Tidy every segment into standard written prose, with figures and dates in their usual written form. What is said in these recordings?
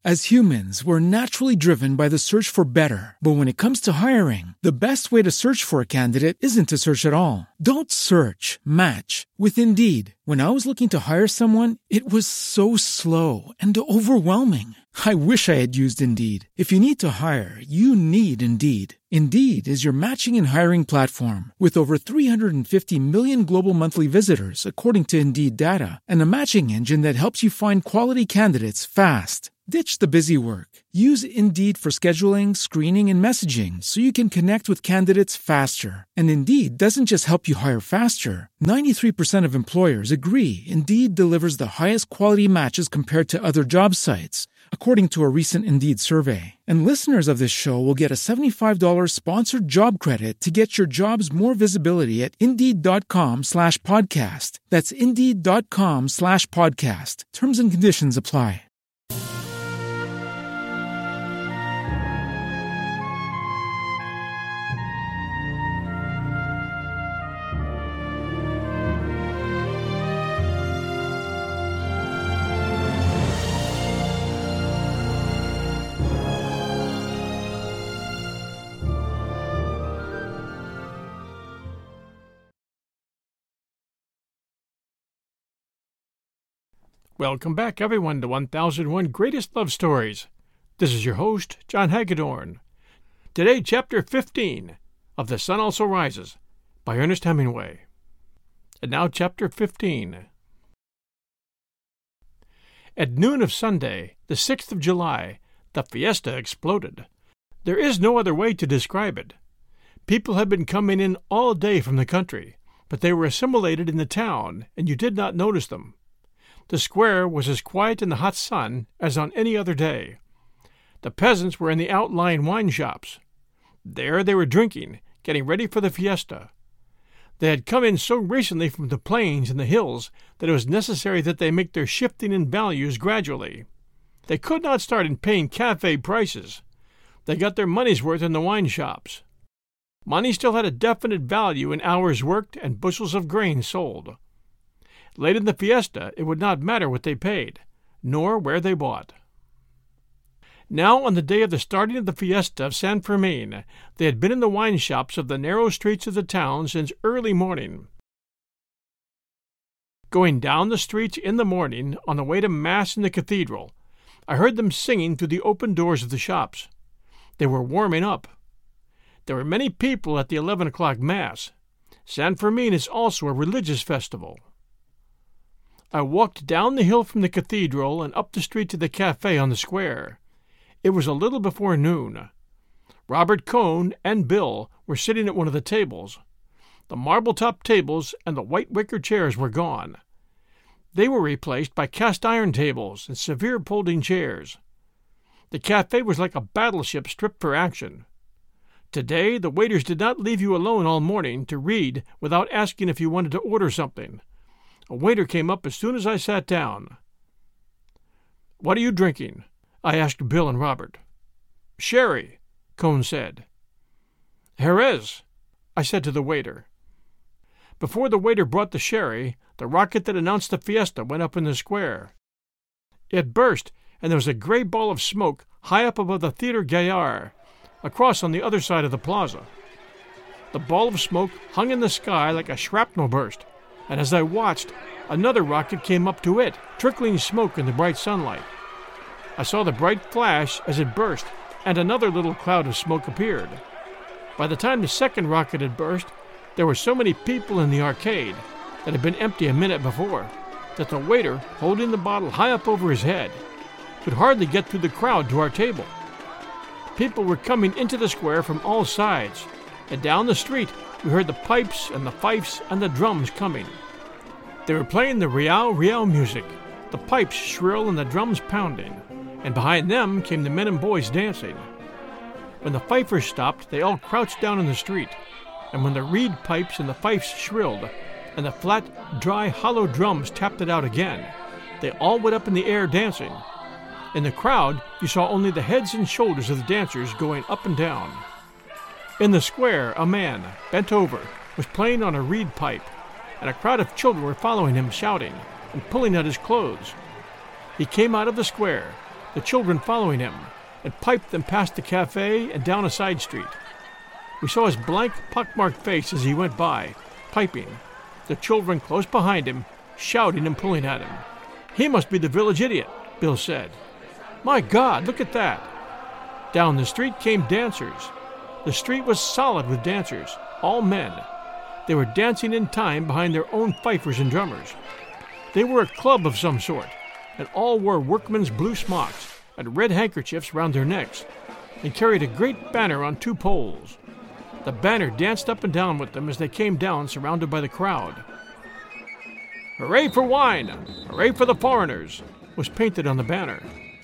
As humans, we're naturally driven by the search for better. But when it comes to hiring, the best way to search for a candidate isn't to search at all. Don't search, match with Indeed. When I was looking to hire someone, it was so slow and overwhelming. I wish I had used Indeed. If you need to hire, you need Indeed. Indeed is your matching and hiring platform with over 350 million global monthly visitors, according to Indeed data, and a matching engine that helps you find quality candidates fast. Ditch the busy work. Use Indeed for scheduling, screening, and messaging so you can connect with candidates faster. And Indeed doesn't just help you hire faster. 93% of employers agree Indeed delivers the highest quality matches compared to other job sites, according to a recent Indeed survey. And listeners of this show will get a $75 sponsored job credit to get your jobs more visibility at Indeed.com/podcast. That's Indeed.com/podcast. Terms and conditions apply. Welcome back, everyone, to 1001 Greatest Love Stories. This is your host, John Hagedorn. Today, Chapter 15 of The Sun Also Rises by Ernest Hemingway. And now, Chapter 15. At noon of Sunday, the 6th of July, the fiesta exploded. There is no other way to describe it. People had been coming in all day from the country, but they were assimilated in the town, and you did not notice them. The square was as quiet in the hot sun as on any other day. The peasants were in the outlying wine shops. There they were drinking, getting ready for the fiesta. They had come in so recently from the plains and the hills that it was necessary that they make their shifting in values gradually. They could not start in paying cafe prices. They got their money's worth in the wine shops. Money still had a definite value in hours worked and bushels of grain sold. Late in the fiesta, it would not matter what they paid, nor where they bought. Now, on the day of the starting of the fiesta of San Fermin, they had been in the wine shops of the narrow streets of the town since early morning. Going down the streets in the morning, on the way to Mass in the cathedral, I heard them singing through the open doors of the shops. They were warming up. There were many people at the 11 o'clock Mass. San Fermin is also a religious festival. I walked down the hill from the cathedral and up the street to the cafe on the square. It was a little before noon. Robert Cohn and Bill were sitting at one of the tables. The marble-top tables and the white wicker chairs were gone. They were replaced by cast-iron tables and severe folding chairs. The cafe was like a battleship stripped for action. Today, the waiters did not leave you alone all morning to read without asking if you wanted to order something. A waiter came up as soon as I sat down. "What are you drinking?" I asked Bill and Robert. "Sherry," Cohn said. "Jerez," I said to the waiter. Before the waiter brought the sherry, the rocket that announced the fiesta went up in the square. It burst, and there was a gray ball of smoke high up above the Theatre Gaillard, across on the other side of the plaza. The ball of smoke hung in the sky like a shrapnel burst, and as I watched, another rocket came up to it, trickling smoke in the bright sunlight. I saw the bright flash as it burst, and another little cloud of smoke appeared. By the time the second rocket had burst, there were so many people in the arcade, that had been empty a minute before, that the waiter, holding the bottle high up over his head, could hardly get through the crowd to our table. People were coming into the square from all sides, and down the street we heard the pipes and the fifes and the drums coming. They were playing the Rial music, the pipes shrill and the drums pounding, and behind them came the men and boys dancing. When the fifers stopped, they all crouched down in the street, and when the reed pipes and the fifes shrilled, and the flat, dry, hollow drums tapped it out again, they all went up in the air dancing. In the crowd, you saw only the heads and shoulders of the dancers going up and down. In the square, a man, bent over, was playing on a reed pipe, and a crowd of children were following him, shouting and pulling at his clothes. He came out of the square, the children following him, and piped them past the cafe and down a side street. We saw his blank, pockmarked face as he went by, piping, the children close behind him, shouting and pulling at him. "He must be the village idiot," Bill said. "My God, look at that!" Down the street came dancers. The street was solid with dancers, all men. They were dancing in time behind their own fifers and drummers. They were a club of some sort, and all wore workmen's blue smocks and red handkerchiefs round their necks, and carried a great banner on 2 poles. The banner danced up and down with them as they came down, surrounded by the crowd. "Hooray for wine! Hooray for the foreigners!" was painted on the banner.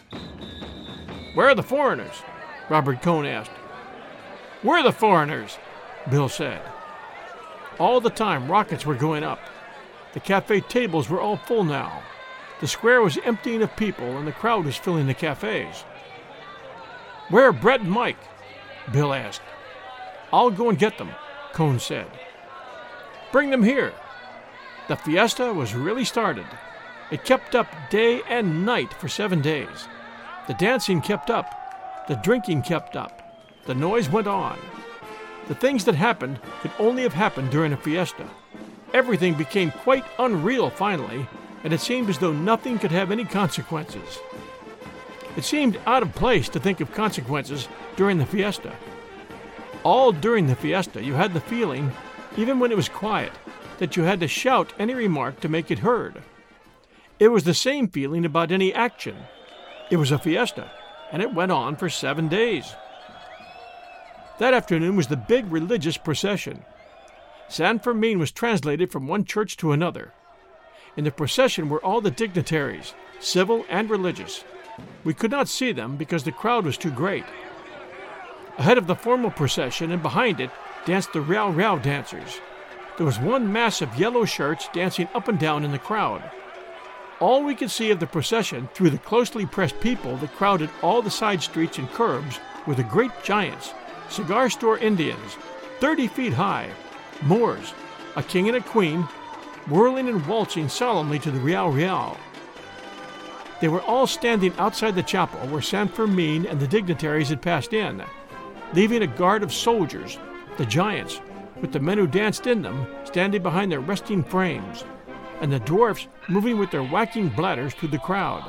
"Where are the foreigners?" Robert Cohn asked. "We're the foreigners," Bill said. All the time, rockets were going up. The cafe tables were all full now. The square was emptying of people, and the crowd was filling the cafes. "Where are Brett and Mike?" Bill asked. "I'll go and get them," Cohn said. "Bring them here." The fiesta was really started. It kept up day and night for 7 days. The dancing kept up. The drinking kept up. The noise went on. The things that happened could only have happened during a fiesta. Everything became quite unreal finally, and it seemed as though nothing could have any consequences. It seemed out of place to think of consequences during the fiesta. All during the fiesta you had the feeling, even when it was quiet, that you had to shout any remark to make it heard. It was the same feeling about any action. It was a fiesta, and it went on for 7 days. That afternoon was the big religious procession. San Fermin was translated from one church to another. In the procession were all the dignitaries, civil and religious. We could not see them because the crowd was too great. Ahead of the formal procession and behind it danced the Riao Riao dancers. There was one mass of yellow shirts dancing up and down in the crowd. All we could see of the procession through the closely pressed people that crowded all the side streets and curbs were the great giants, cigar store Indians, 30 feet high, Moors, a king and a queen, whirling and waltzing solemnly to the Riao Riao. They were all standing outside the chapel where San Fermin and the dignitaries had passed in, leaving a guard of soldiers, the giants, with the men who danced in them standing behind their resting frames, and the dwarfs moving with their whacking bladders through the crowd.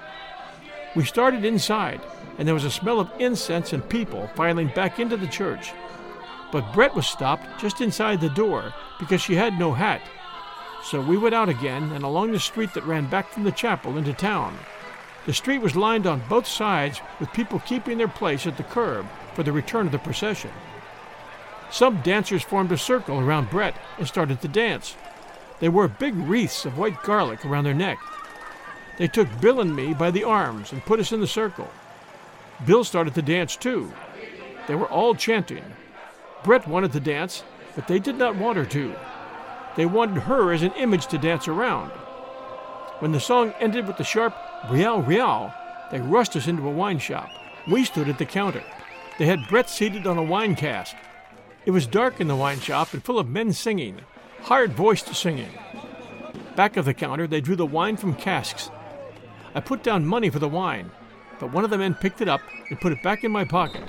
We started inside, and there was a smell of incense and people filing back into the church. But Brett was stopped just inside the door because she had no hat. So we went out again and along the street that ran back from the chapel into town. The street was lined on both sides with people keeping their place at the curb for the return of the procession. Some dancers formed a circle around Brett and started to dance. They wore big wreaths of white garlic around their neck. They took Bill and me by the arms and put us in the circle. Bill started to dance too. They were all chanting. Brett wanted to dance, but they did not want her to. They wanted her as an image to dance around. When the song ended with the sharp Riao Riao, they rushed us into a wine shop. We stood at the counter. They had Brett seated on a wine cask. It was dark in the wine shop and full of men singing, hard-voiced singing. Back of the counter, they drew the wine from casks. I put down money for the wine, but one of the men picked it up and put it back in my pocket.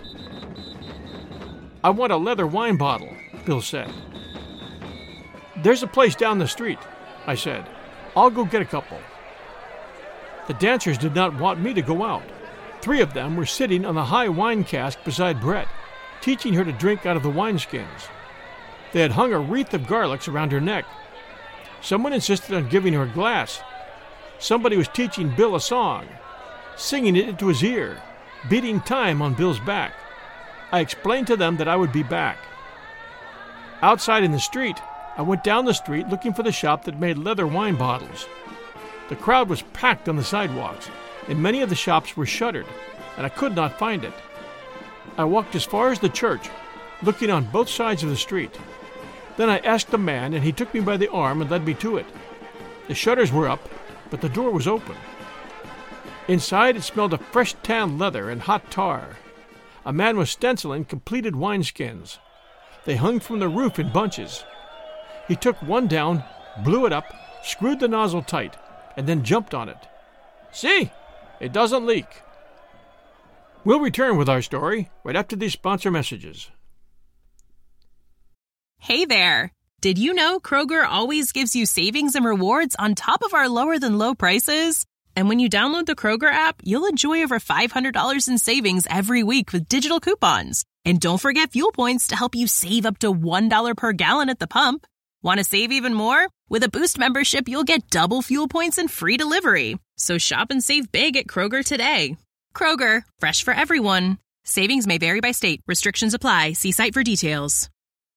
"I want a leather wine bottle," Bill said. "There's a place down the street," I said. "I'll go get a couple." The dancers did not want me to go out. 3 of them were sitting on the high wine cask beside Brett, teaching her to drink out of the wineskins. They had hung a wreath of garlics around her neck. Someone insisted on giving her a glass. Somebody was teaching Bill a song, singing it into his ear, beating time on Bill's back. I explained to them that I would be back. Outside in the street, I went down the street looking for the shop that made leather wine bottles. The crowd was packed on the sidewalks, and many of the shops were shuttered, and I could not find it. I walked as far as the church, looking on both sides of the street. Then I asked a man, and he took me by the arm and led me to it. The shutters were up, but the door was open. Inside, it smelled of fresh tanned leather and hot tar. A man was stenciling completed wineskins. They hung from the roof in bunches. He took one down, blew it up, screwed the nozzle tight, and then jumped on it. "See, it doesn't leak," We'll return with our story right after these sponsor messages. Hey there! Did you know Kroger always gives you savings and rewards on top of our lower-than-low prices? And when you download the Kroger app, you'll enjoy over $500 in savings every week with digital coupons. And don't forget fuel points to help you save up to $1 per gallon at the pump. Want to save even more? With a Boost membership, you'll get double fuel points and free delivery. So shop and save big at Kroger today. Kroger, fresh for everyone. Savings may vary by state. Restrictions apply. See site for details.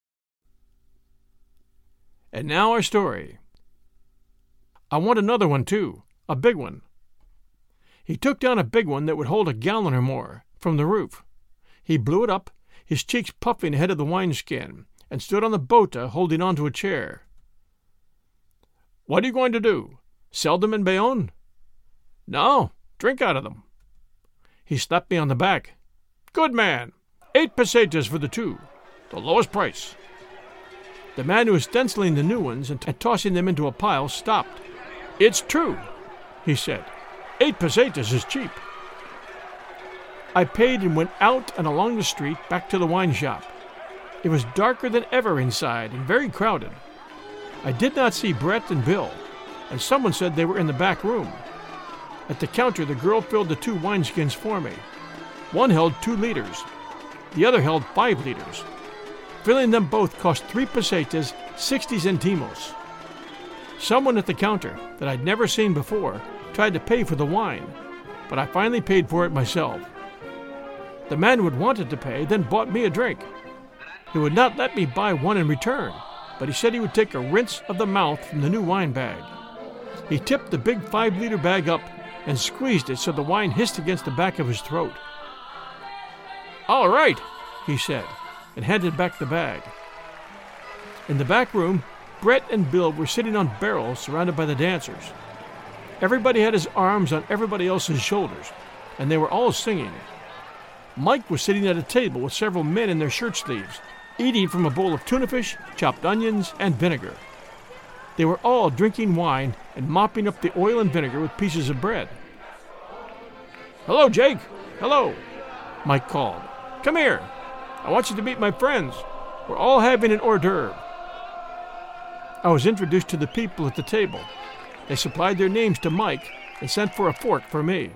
And now our story. I want another one, too. A big one. He took down a big one that would hold a gallon or more from the roof. He blew it up, his cheeks puffing ahead of the wineskin, and stood on the bota holding onto a chair. What are you going to do? Sell them in Bayonne? No, drink out of them. He slapped me on the back. Good man. 8 pesetas for the 2. The lowest price. The man who was stenciling the new ones and tossing them into a pile stopped. It's true, he said. 8 pesetas is cheap. I paid and went out and along the street back to the wine shop. It was darker than ever inside and very crowded. I did not see Brett and Bill, and someone said they were in the back room. At the counter, the girl filled the 2 wineskins for me. One held 2 liters. The other held 5 liters. Filling them both cost 3 pesetas, 60 centimos. Someone at the counter that I'd never seen before tried to pay for the wine, but I finally paid for it myself. The man who had wanted to pay then bought me a drink. He would not let me buy one in return, but he said he would take a rinse of the mouth from the new wine bag. He tipped the big 5-liter bag up and squeezed it so the wine hissed against the back of his throat. All right, he said, and handed back the bag. In the back room, Brett and Bill were sitting on barrels surrounded by the dancers. Everybody had his arms on everybody else's shoulders, and they were all singing. Mike was sitting at a table with several men in their shirt sleeves, eating from a bowl of tuna fish, chopped onions, and vinegar. They were all drinking wine and mopping up the oil and vinegar with pieces of bread. Hello, Jake. Hello, Mike called. Come here. I want you to meet my friends. We're all having an hors d'oeuvre. I was introduced to the people at the table. They supplied their names to Mike and sent for a fork for me.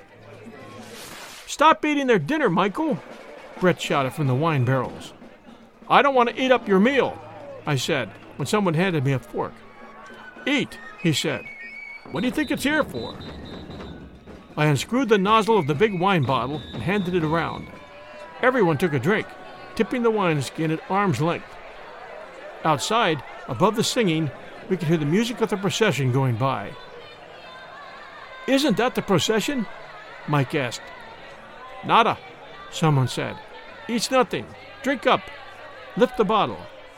Stop eating their dinner, Michael, Brett shouted from the wine barrels. I don't want to eat up your meal, I said when someone handed me a fork. Eat, he said. What do you think it's here for? I unscrewed the nozzle of the big wine bottle and handed it around. Everyone took a drink, tipping the wineskin at arm's length. Outside, above the singing, we could hear the music of the procession going by. Isn't that the procession? Mike asked. Nada, someone said. Eats nothing. Drink up. Lift the bottle.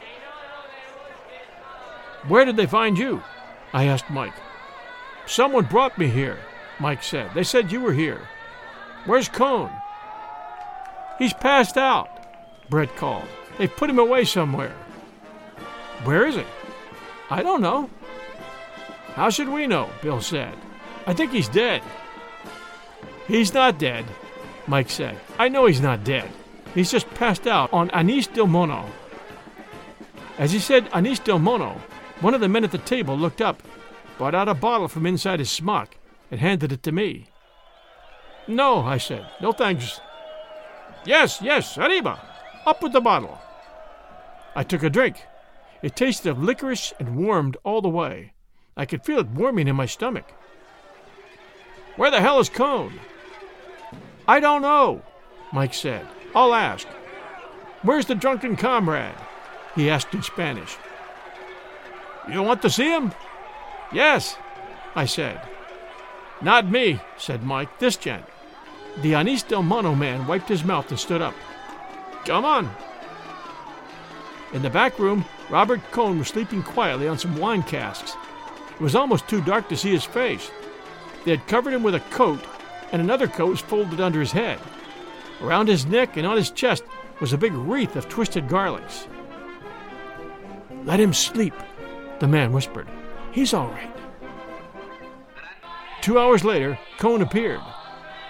Where did they find you? I asked Mike. Someone brought me here, Mike said. They said you were here. Where's Cone? He's passed out, Brett called. They've put him away somewhere. Where is he? I don't know. How should we know? Bill said. I think he's dead. He's not dead, Mike said. I know he's not dead. He's just passed out on Anis del Mono. As he said Anis del Mono, one of the men at the table looked up, brought out a bottle from inside his smock, and handed it to me. No, I said. No thanks. Yes, arriba. Up with the bottle. I took a drink. It tasted of licorice and warmed all the way. I could feel it warming in my stomach. Where the hell is Cone? I don't know, Mike said. I'll ask. Where's the drunken comrade? He asked in Spanish. You want to see him? Yes, I said. Not me, said Mike, this gent. The Anis del Mono man wiped his mouth and stood up. Come on. In the back room, Robert Cone was sleeping quietly on some wine casks. It was almost too dark to see his face. They had covered him with a coat, and another coat was folded under his head. Around his neck and on his chest was a big wreath of twisted garlics. Let him sleep, the man whispered. He's all right. 2 hours later, Cone appeared.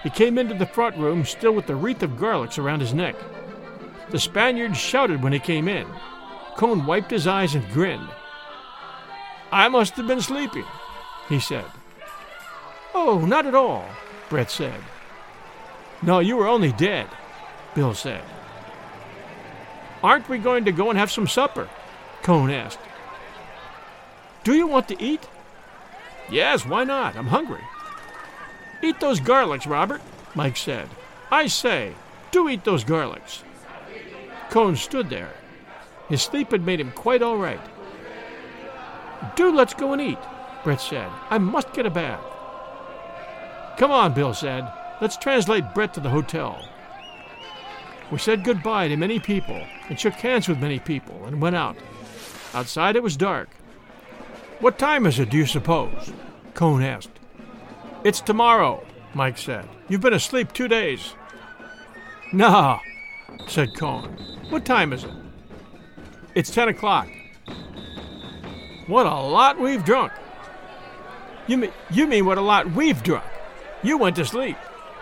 He came into the front room still with the wreath of garlics around his neck. The Spaniard shouted when he came in. Cone wiped his eyes and grinned. "I must have been sleeping," he said. "Oh, not at all," Brett said. "No, you were only dead," Bill said. "Aren't we going to go and have some supper?" Cone asked. "Do you want to eat?" "Yes, why not? I'm hungry." "Eat those garlics, Robert," Mike said. "I say, do eat those garlics." Cone stood there. His sleep had made him quite all right. "Do let's go and eat," Brett said. "I must get a bath." "Come on," Bill said. "Let's translate Brett to the hotel." We said goodbye to many people and shook hands with many people and went out. Outside it was dark. "What time is it, do you suppose?" Cone asked. "It's tomorrow," Mike said. "You've been asleep 2 days." "No," said Cone. "What time is it?" "It's 10 o'clock. "What a lot we've drunk." You mean what a lot we've drunk? You went to sleep."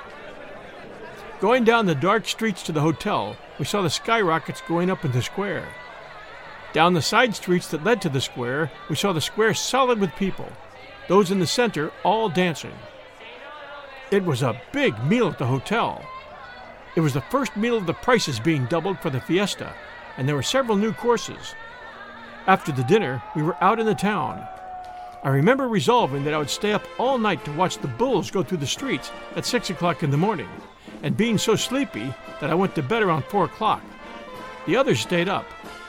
Going down the dark streets to the hotel, we saw the skyrockets going up in the square. Down the side streets that led to the square, we saw the square solid with people, those in the center all dancing. It was a big meal at the hotel. It was the first meal of the prices being doubled for the fiesta, and there were several new courses. After the dinner, we were out in the town. I remember resolving that I would stay up all night to watch the bulls go through the streets at 6 o'clock in the morning, and being so sleepy that I went to bed around 4 o'clock. The others stayed up.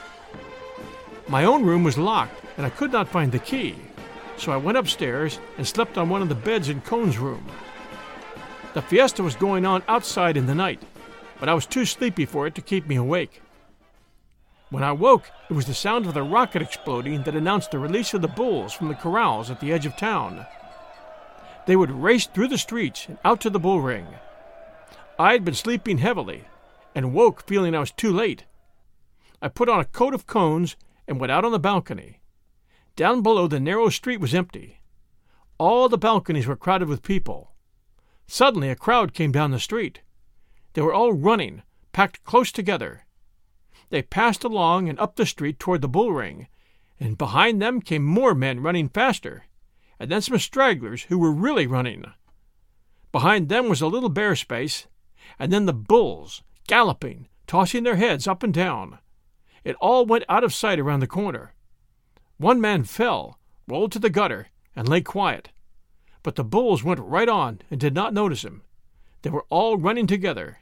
My own room was locked, and I could not find the key, so I went upstairs and slept on one of the beds in Cone's room. The fiesta was going on outside in the night, but I was too sleepy for it to keep me awake. When I woke, it was the sound of the rocket exploding that announced the release of the bulls from the corrals at the edge of town. They would race through the streets and out to the bull ring. I had been sleeping heavily and woke feeling I was too late. I put on a coat of Cone's and went out on the balcony. Down below, the narrow street was empty. All the balconies were crowded with people. Suddenly, a crowd came down the street. They were all running, packed close together. They passed along and up the street toward the bull ring, and behind them came more men running faster, and then some stragglers who were really running. Behind them was a little bare space, and then the bulls, galloping, tossing their heads up and down. It all went out of sight around the corner. One man fell, rolled to the gutter, and lay quiet. But the bulls went right on and did not notice him. They were all running together.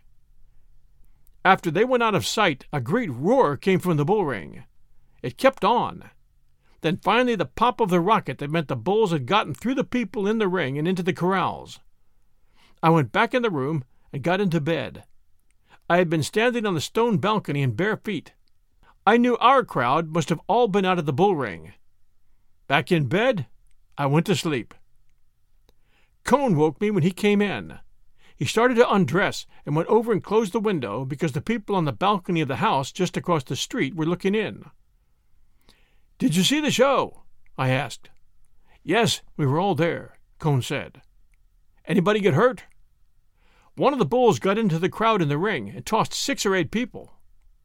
After they went out of sight, a great roar came from the bull ring. It kept on. Then finally the pop of the rocket that meant the bulls had gotten through the people in the ring and into the corrals. I went back in the room and got into bed. I had been standing on the stone balcony in bare feet. I knew our crowd must have all been out of the bull ring. Back in bed, I went to sleep. Cone woke me when he came in. He started to undress and went over and closed the window because the people on the balcony of the house just across the street were looking in. "Did you see the show?" I asked. "Yes, we were all there," Cone said. "Anybody get hurt?" "One of the bulls got into the crowd in the ring and tossed 6 or 8 people."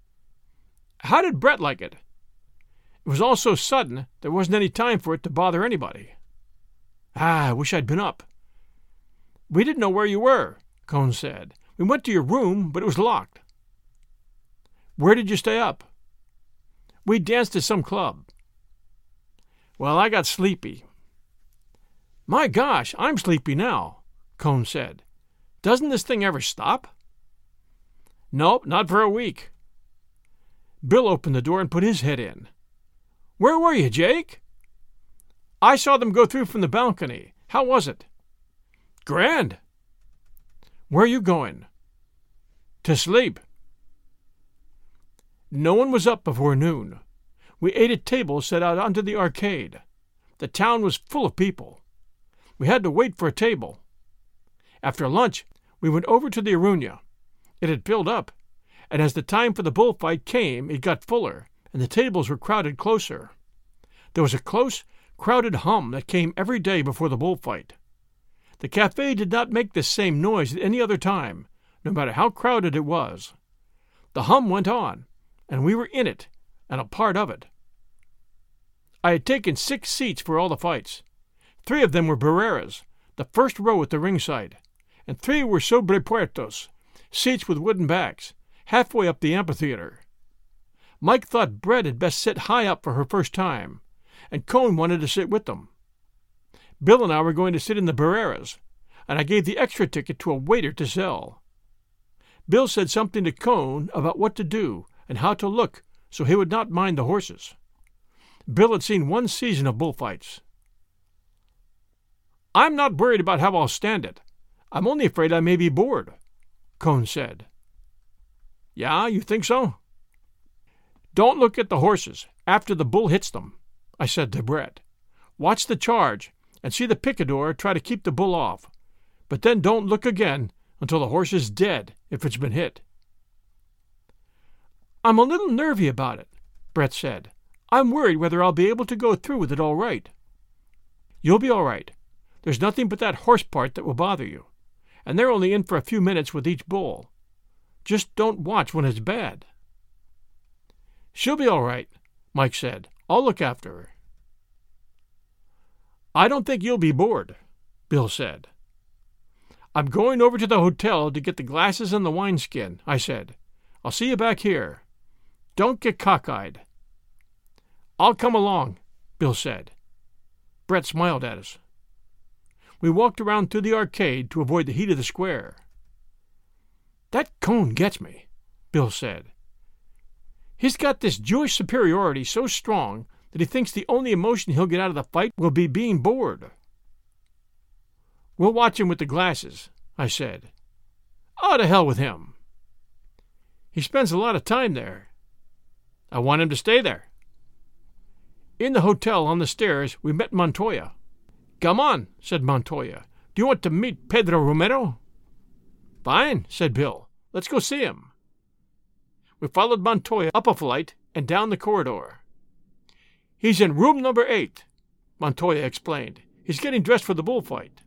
"How did Brett like it?" "It was all so sudden there wasn't any time for it to bother anybody." "I wish I'd been up." "We didn't know where you were," Cone said. "We went to your room, but it was locked." "Where did you stay up?" "We danced at some club." "Well, I got sleepy." "My gosh, I'm sleepy now," Cone said. "Doesn't this thing ever stop?" "Nope, not for a week." Bill opened the door and put his head in. "Where were you, Jake?" "I saw them go through from the balcony. How was it?" "Grand." "Where are you going?" "To sleep." No one was up before noon. We ate at tables set out onto the arcade. The town was full of people. We had to wait for a table. After lunch, we went over to the Arunia. It had filled up, and as the time for the bullfight came, it got fuller, and the tables were crowded closer. There was a close, crowded hum that came every day before the bullfight. The cafe did not make this same noise at any other time, no matter how crowded it was. The hum went on, and we were in it, and a part of it. I had taken 6 seats for all the fights. 3 of them were Barreras, the first row at the ringside, and 3 were sobrepuertos, seats with wooden backs, halfway up the amphitheater. Mike thought Brett had best sit high up for her first time, and Cone wanted to sit with them. Bill and I were going to sit in the Barreras, and I gave the extra ticket to a waiter to sell. Bill said something to Cone about what to do and how to look so he would not mind the horses. Bill had seen 1 season of bullfights. "I'm not worried about how I'll stand it. I'm only afraid I may be bored," Cone said. "Yeah, you think so?" "Don't look at the horses after the bull hits them," I said to Brett. "Watch the charge and see the picador try to keep the bull off, but then don't look again until the horse is dead if it's been hit." "I'm a little nervy about it," Brett said. "I'm worried whether I'll be able to go through with it all right." "You'll be all right. There's nothing but that horse part that will bother you, and they're only in for a few minutes with each bull. Just don't watch when it's bad." "She'll be all right," Mike said. "I'll look after her." "I don't think you'll be bored," Bill said. "I'm going over to the hotel to get the glasses and the wineskin," I said. "I'll see you back here. Don't get cockeyed." "I'll come along," Bill said. Brett smiled at us. We walked around through the arcade to avoid the heat of the square. "That Cone gets me," Bill said. "He's got this Jewish superiority so strong that he thinks the only emotion he'll get out of the fight will be being bored." "We'll watch him with the glasses," I said. "Oh, to hell with him." "He spends a lot of time there." "I want him to stay there." In the hotel on the stairs we met Montoya. "Come on," said Montoya. "Do you want to meet Pedro Romero?" "Fine," said Bill. "Let's go see him." We followed Montoya up a flight and down the corridor. "He's in room number 8, Montoya explained. "He's getting dressed for the bullfight."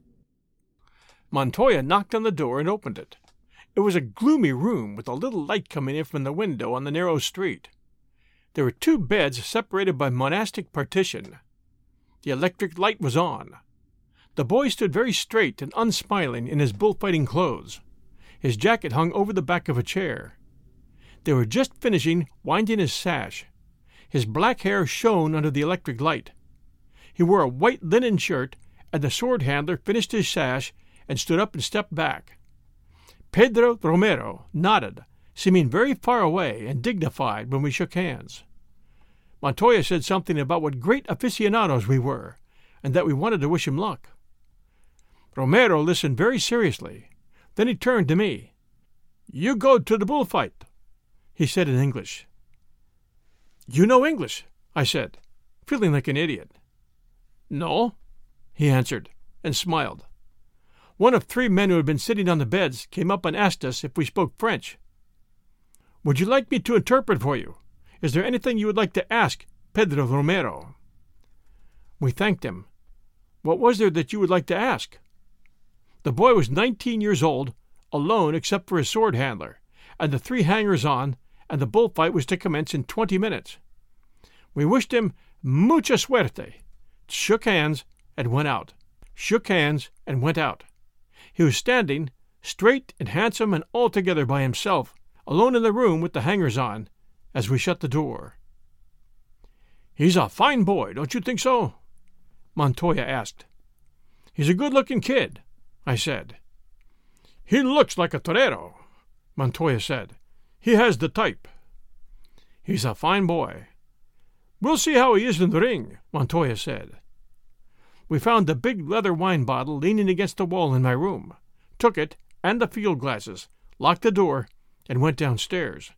Montoya knocked on the door and opened it. It was a gloomy room with a little light coming in from the window on the narrow street. There were 2 beds separated by monastic partition. The electric light was on. The boy stood very straight and unsmiling in his bullfighting clothes. His jacket hung over the back of a chair. They were just finishing winding his sash. His black hair shone under the electric light. He wore a white linen shirt, and the sword handler finished his sash and stood up and stepped back. Pedro Romero nodded, seeming very far away and dignified when we shook hands. Montoya said something about what great aficionados we were, and that we wanted to wish him luck. Romero listened very seriously. Then he turned to me. "You go to the bullfight," he said in English. "You know English?" I said, feeling like an idiot. "No," he answered, and smiled. One of 3 men who had been sitting on the beds came up and asked us if we spoke French. "Would you like me to interpret for you? Is there anything you would like to ask Pedro Romero?" We thanked him. "What was there that you would like to ask?" The boy was 19 years old, alone except for his sword handler, and the 3 hangers-on, and the bullfight was to commence in 20 minutes. We wished him mucha suerte, shook hands, and went out. Shook hands and went out. He was standing, straight and handsome and altogether by himself, alone in the room with the hangers-on, as we shut the door. "He's a fine boy, don't you think so?" Montoya asked. "He's a good-looking kid," I said. "He looks like a torero," Montoya said. "He has the type." "He's a fine boy." "We'll see how he is in the ring," Montoya said. We found the big leather wine bottle leaning against the wall in my room, took it and the field glasses, locked the door, and went downstairs.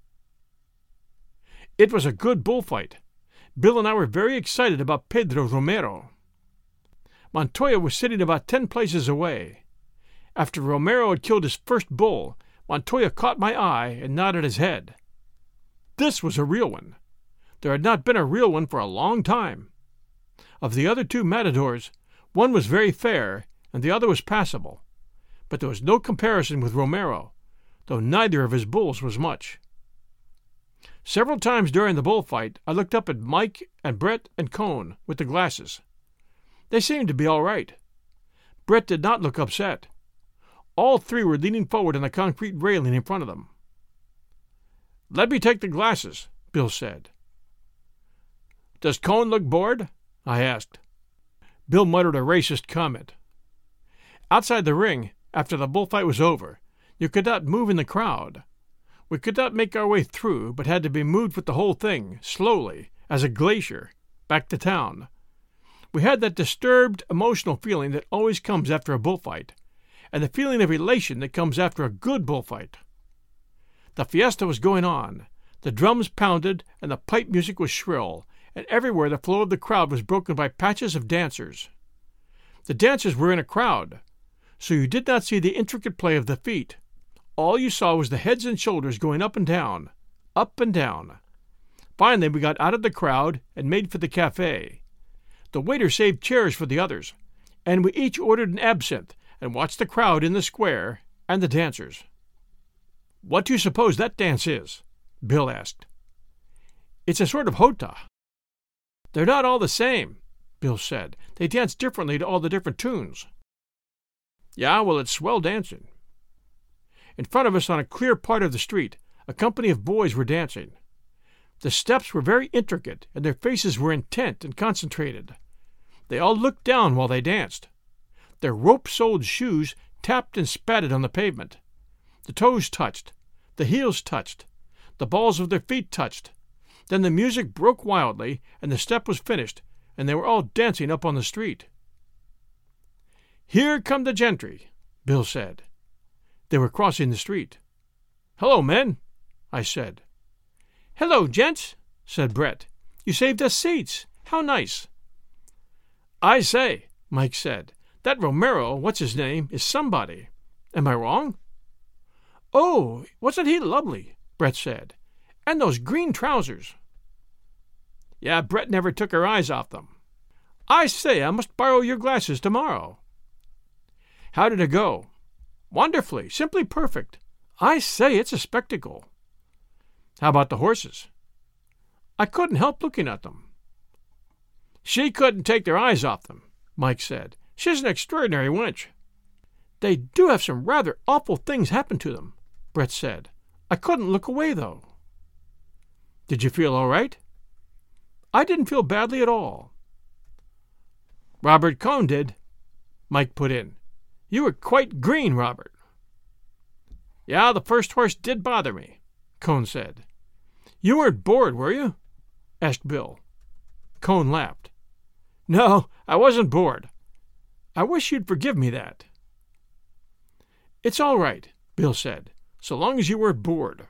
It was a good bullfight. Bill and I were very excited about Pedro Romero. Montoya was sitting about 10 places away. After Romero had killed his first bull, Montoya caught my eye and nodded his head. This was a real one. There had not been a real one for a long time. Of the other 2 matadors, one was very fair and the other was passable, but there was no comparison with Romero, though neither of his bulls was much. Several times during the bullfight I looked up at Mike and Brett and Cone with the glasses. They seemed to be all right. Brett did not look upset. All three were leaning forward on the concrete railing in front of them. "Let me take the glasses," Bill said. "Does Cone look bored?" I asked. Bill muttered a racist comment. Outside the ring, after the bullfight was over, you could not move in the crowd. We could not make our way through, but had to be moved with the whole thing, slowly, as a glacier, back to town. We had that disturbed, emotional feeling that always comes after a bullfight, and the feeling of elation that comes after a good bullfight. The fiesta was going on. The drums pounded, and the pipe music was shrill, and everywhere the flow of the crowd was broken by patches of dancers. The dancers were in a crowd, so you did not see the intricate play of the feet. All you saw was the heads and shoulders going up and down, up and down. Finally, we got out of the crowd and made for the cafe. The waiter saved chairs for the others, and we each ordered an absinthe and watched the crowd in the square and the dancers. "What do you suppose that dance is?" Bill asked. "It's a sort of jota." "They're not all the same," Bill said. "They dance differently to all the different tunes." "Yeah, well, it's swell dancing." In front of us on a clear part of the street, a company of boys were dancing. The steps were very intricate, and their faces were intent and concentrated. They all looked down while they danced. Their rope-soled shoes tapped and spatted on the pavement. The toes touched, the heels touched, the balls of their feet touched. Then the music broke wildly, and the step was finished, and they were all dancing up on the street. "Here come the gentry," Bill said. They were crossing the street. "Hello, men," I said. "Hello, gents," said Brett. "You saved us seats. How nice." "I say," Mike said, "that Romero, what's-his-name, is somebody. Am I wrong?" "Oh, wasn't he lovely?" Brett said. "And those green trousers." Yeah, Brett never took her eyes off them. "I say, I must borrow your glasses tomorrow." "How did it go?" "Wonderfully, simply perfect. I say, it's a spectacle." "How about the horses?" "I couldn't help looking at them." "She couldn't take their eyes off them," Mike said. "She's an extraordinary wench." "They do have some rather awful things happen to them," Brett said. "I couldn't look away, though." "Did you feel all right?" "I didn't feel badly at all." "Robert Cone did," Mike put in. "You were quite green, Robert." "Yeah, the first horse did bother me," Cone said. "You weren't bored, were you?" asked Bill. Cone laughed. "No, I wasn't bored. I wish you'd forgive me that." "It's all right," Bill said, "so long as you weren't bored."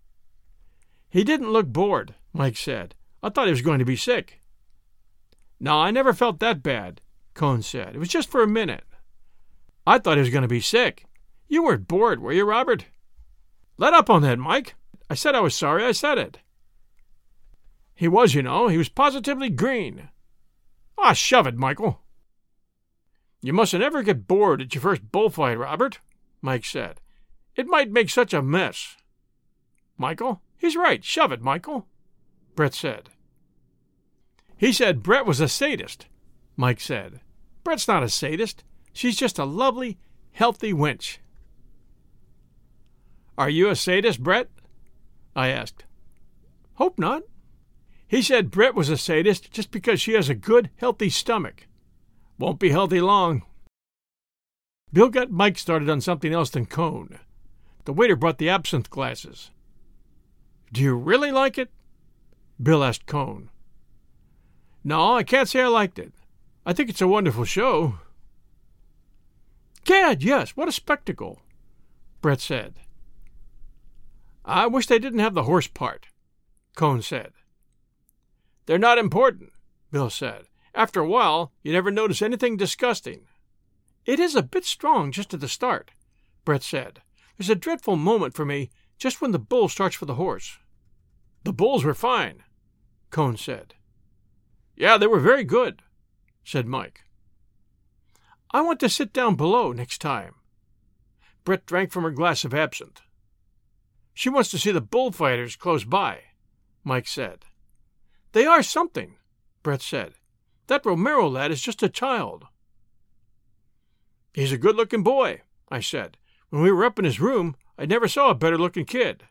"He didn't look bored," Mike said. "I thought he was going to be sick." "No, I never felt that bad," Cone said. "It was just for a minute." "I thought he was going to be sick. You weren't bored, were you, Robert?" "Let up on that, Mike. I said I was sorry I said it." "He was, you know. He was positively green." "Ah, shove it, Michael." "You mustn't ever get bored at your first bullfight, Robert," Mike said. "It might make such a mess." "Michael, he's right. Shove it, Michael," Brett said. "He said Brett was a sadist," Mike said. "Brett's not a sadist. She's just a lovely, healthy wench." "Are you a sadist, Brett?" I asked. "Hope not." "He said Brett was a sadist just because she has a good, healthy stomach. Won't be healthy long." Bill got Mike started on something else than Cone. The waiter brought the absinthe glasses. "Do you really like it?" Bill asked Cone. "No, I can't say I liked it. I think it's a wonderful show." "Gad, yes, what a spectacle," Brett said. "I wish they didn't have the horse part," Cone said. "They're not important," Bill said. "After a while, you never notice anything disgusting." "It is a bit strong just at the start," Brett said. "There's a dreadful moment for me just when the bull starts for the horse." "The bulls were fine," Cone said. "Yeah, they were very good," said Mike. I want to sit down below next time." Brett drank from her glass of absinthe. "She wants to see the bullfighters close by," Mike said. "They are something," Brett said. "That Romero lad is just a child." "He's a good-looking boy," I said. "When we were up in his room, I never saw a better-looking kid."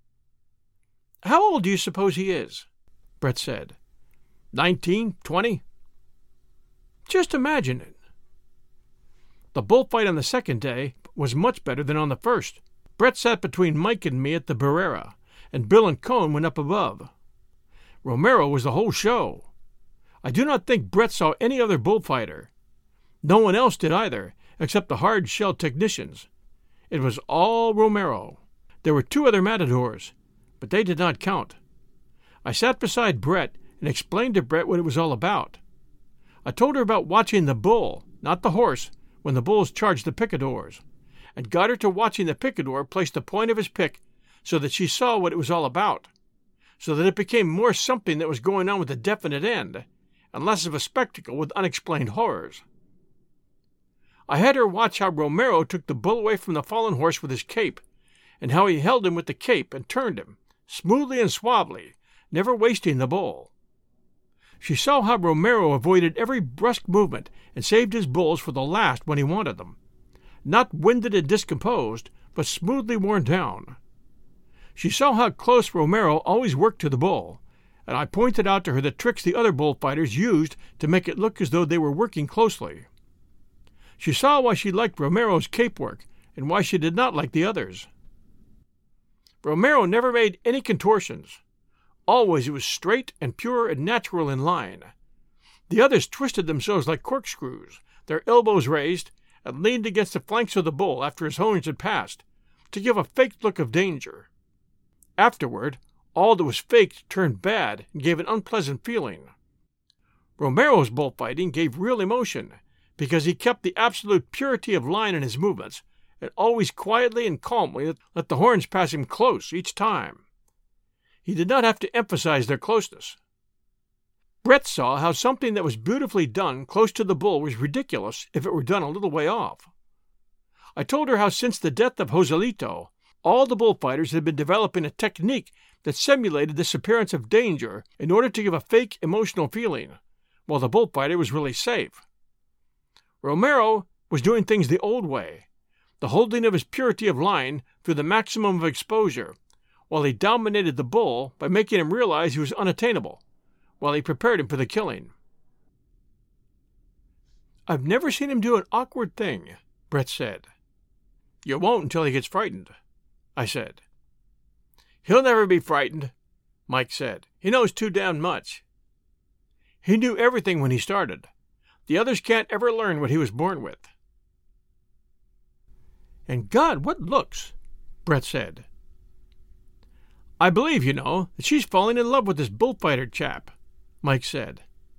"How old do you suppose he is?" Brett said. 19, 20. Just imagine it. The bullfight on the second day was much better than on the first. Brett sat between Mike and me at the Barrera, and Bill and Cone went up above. Romero was the whole show. I do not think Brett saw any other bullfighter. No one else did either, except the hard-shell technicians. It was all Romero. There were 2 other matadors, but they did not count. I sat beside Brett and explained to Brett what it was all about. I told her about watching the bull, not the horse, when the bulls charged the picadors, and got her to watching the picador place the point of his pick so that she saw what it was all about, so that it became more something that was going on with a definite end, and less of a spectacle with unexplained horrors. I had her watch how Romero took the bull away from the fallen horse with his cape, and how he held him with the cape and turned him, smoothly and suavely, never wasting the bull. She saw how Romero avoided every brusque movement and saved his bulls for the last when he wanted them, not winded and discomposed, but smoothly worn down. She saw how close Romero always worked to the bull, and I pointed out to her the tricks the other bullfighters used to make it look as though they were working closely. She saw why she liked Romero's cape work and why she did not like the others. Romero never made any contortions. Always it was straight and pure and natural in line. The others twisted themselves like corkscrews, their elbows raised, and leaned against the flanks of the bull after his horns had passed, to give a faked look of danger. Afterward, all that was faked turned bad and gave an unpleasant feeling. Romero's bullfighting gave real emotion, because he kept the absolute purity of line in his movements, and always quietly and calmly let the horns pass him close each time. He did not have to emphasize their closeness. Brett saw how something that was beautifully done close to the bull was ridiculous if it were done a little way off. I told her how since the death of Joselito, all the bullfighters had been developing a technique that simulated this appearance of danger in order to give a fake emotional feeling, while the bullfighter was really safe. Romero was doing things the old way, the holding of his purity of line through the maximum of exposure, while he dominated the bull by making him realize he was unattainable, while he prepared him for the killing. "I've never seen him do an awkward thing," Brett said. "You won't until he gets frightened," I said. "He'll never be frightened," Mike said. "He knows too damn much." "He knew everything when he started. The others can't ever learn what he was born with." "And God, what looks!" Brett said. "I believe, you know, that she's falling in love with this bullfighter chap," Mike said.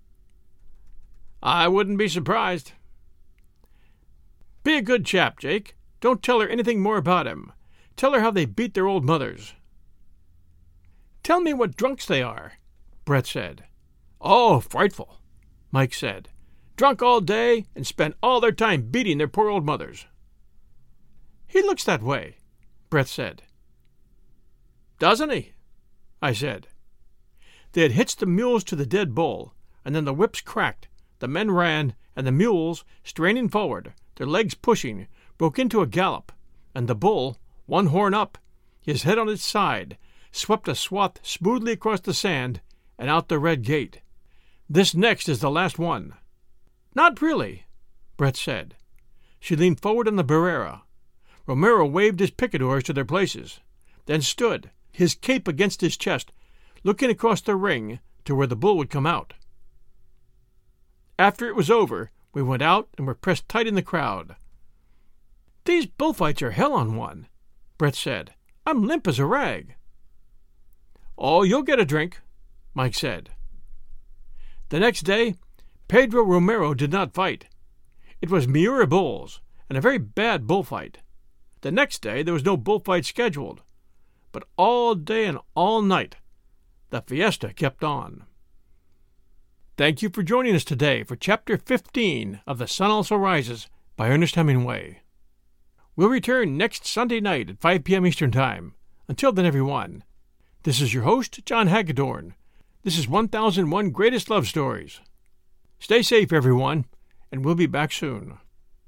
"I wouldn't be surprised." "Be a good chap, Jake. Don't tell her anything more about him. Tell her how they beat their old mothers." "Tell me what drunks they are," Brett said. "Oh, frightful," Mike said. "Drunk all day and spend all their time beating their poor old mothers." "He looks that way," Brett said. "Doesn't he?" I said. They had hitched the mules to the dead bull, and then the whips cracked, the men ran, and the mules, straining forward, their legs pushing, broke into a gallop, and the bull, one horn up, his head on its side, swept a swath smoothly across the sand and out the red gate. "This next is the last one." "Not really," Brett said. She leaned forward on the Barrera. Romero waved his picadors to their places, then stood, his cape against his chest, looking across the ring to where the bull would come out. After it was over, we went out and were pressed tight in the crowd. "These bullfights are hell on one," Brett said. "I'm limp as a rag." "Oh, you'll get a drink," Mike said. The next day, Pedro Romero did not fight. It was Miura bulls, and a very bad bullfight. The next day there was no bullfight scheduled, but all day and all night the fiesta kept on. Thank you for joining us today for Chapter 15 of The Sun Also Rises, by Ernest Hemingway. We'll return next Sunday night at 5 p.m. Eastern Time. Until then, everyone, this is your host, John Hagedorn. This is 1001 Greatest Love Stories. Stay safe, everyone, and we'll be back soon.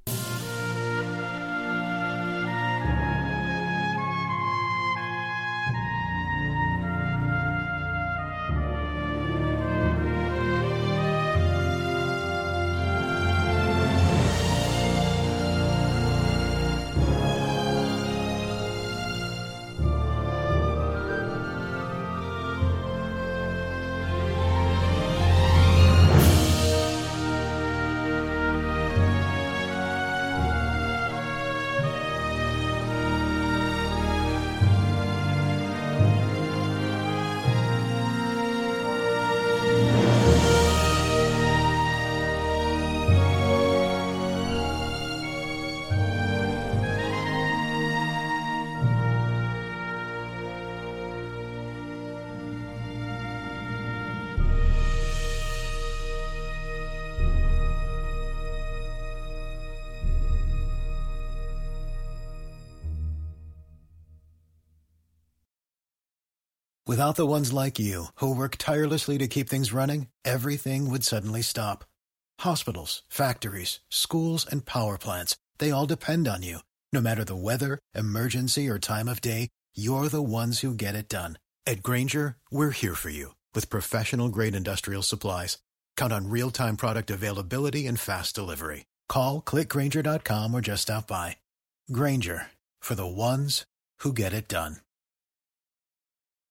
Without the ones like you, who work tirelessly to keep things running, everything would suddenly stop. Hospitals, factories, schools, and power plants, they all depend on you. No matter the weather, emergency, or time of day, you're the ones who get it done. At Grainger, we're here for you with professional-grade industrial supplies. Count on real-time product availability and fast delivery. Call, click Grainger.com, or just stop by. Grainger, for the ones who get it done.